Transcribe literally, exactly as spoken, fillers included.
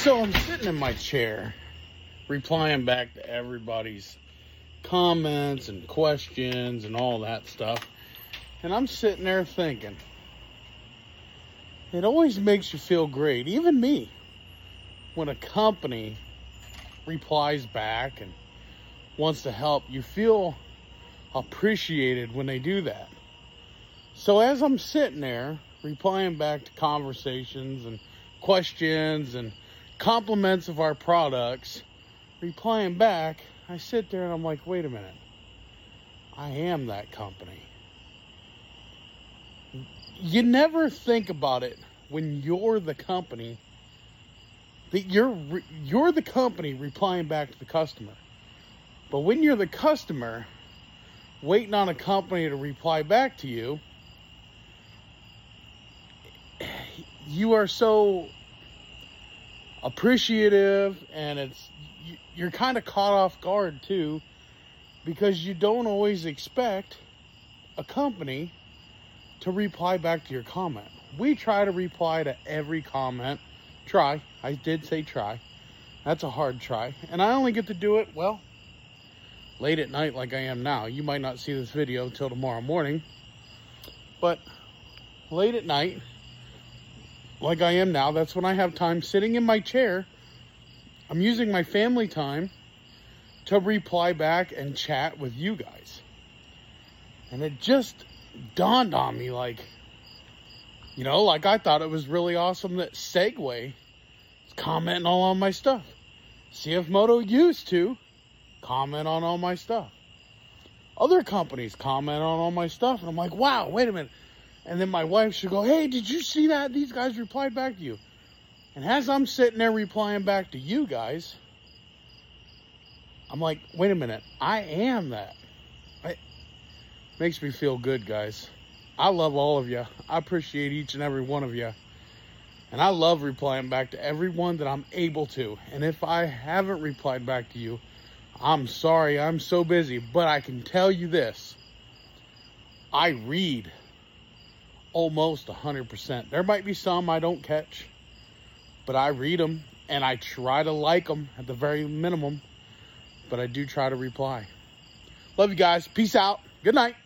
So I'm sitting in my chair, replying back to everybody's comments and questions and all that stuff. And I'm sitting there thinking, it always makes you feel great, even me, when a company replies back and wants to help. You feel appreciated when they do that. So as I'm sitting there replying back to conversations and questions and compliments of our products, replying back, I sit there and I'm like, wait a minute, I am that company. You never think about it when you're the company, that you're you're the company replying back to the customer. But when you're the customer waiting on a company to reply back to you, you are so appreciative, and it's you're kind of caught off guard too, because you don't always expect a company to reply back to your comment. We try to reply to every comment. Try. I did say try. That's a hard try. And I only get to do it, well, late at night like I am now. You might not see this video till tomorrow morning. But late at night, like I am now, that's when I have time sitting in my chair. I'm using my family time to reply back and chat with you guys. And it just dawned on me, like, you know, like I thought it was really awesome that Segway is commenting all on my stuff. C F Moto used to comment on all my stuff. Other companies comment on all my stuff. And I'm like, wow, wait a minute. And then my wife should go, hey, did you see that? These guys replied back to you. And as I'm sitting there replying back to you guys, I'm like, wait a minute, I am that. It makes me feel good, guys. I love all of you. I appreciate each and every one of you. And I love replying back to everyone that I'm able to. And if I haven't replied back to you, I'm sorry, I'm so busy. But I can tell you this, I read almost one hundred percent. There might be some I don't catch, but I read them, and I try to like them at the very minimum, but I do try to reply. Love you guys. Peace out. Good night.